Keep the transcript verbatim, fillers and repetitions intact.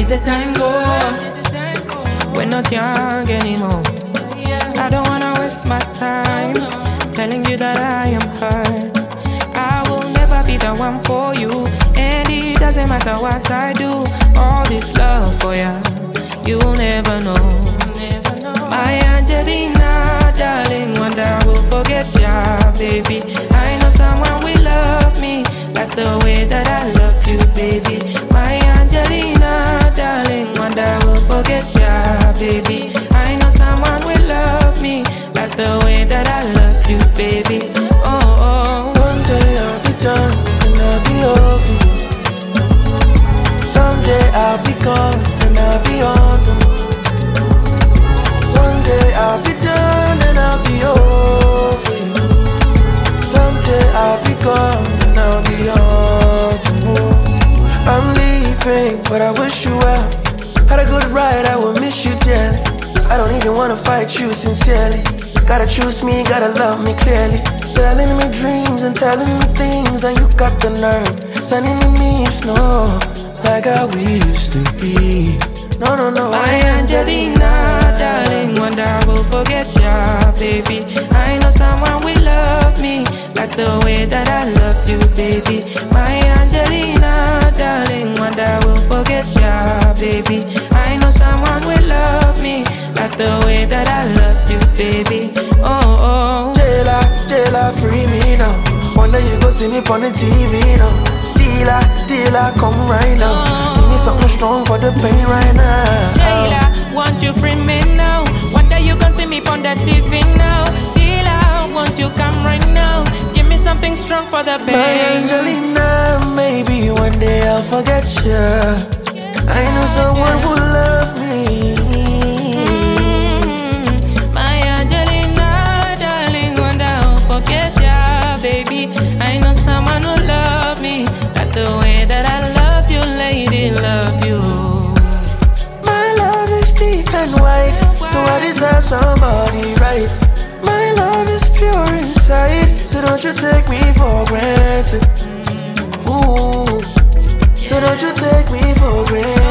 did the time go? We're not young anymore. I don't wanna waste my time telling you that I am hurt. I will never be the one for you, and it doesn't matter what I do. All this love for you, you'll never know. My Angelina, darling, one day I will forget ya, baby. I know someone will love me like the way that I loved you, baby. My Angelina, darling, one day I will forget ya, baby. I know someone will love me like the way that I loved you, baby. Oh, oh. One day I'll be done and I'll be over you. Someday I'll be gone and I'll be on them. One day I'll be done and I'll be over you. Someday I'll be gone and I'll be on the move. I'm leaving, but I wish you well. Had a good ride, I will miss you dearly. I don't even wanna fight you sincerely. Gotta choose me, gotta love me clearly. Selling me dreams and telling me things, and you got the nerve sending me memes, no, like how we used to be. No, no, no. My Angelina, darling, one day I will forget ya, baby. I know someone will love me like the way that I loved you, baby. My Angelina, darling, one day I will forget ya, baby. I know someone will love me like the way that I loved you, baby. Oh, oh. Jailer, jailer, free me now. One day you go see me on the T V now. Dealer, dealer, come right now. Oh. Give me something strong for the pain right now. Jailer, won't you free me now? One day you gon' see me on the T V now. Dealer, won't you come right now? Give me something strong for the pain. My Angelina, maybe one day I'll forget you. I know someone who love me. Mm, my Angelina, darling, one day I'll forget ya, baby. I know someone who love me like the way that I loved you, lady, loved you. My love is deep and wide, so I deserve somebody right. My love is pure inside, so don't you take me for granted. Ooh, so don't you take me for granted.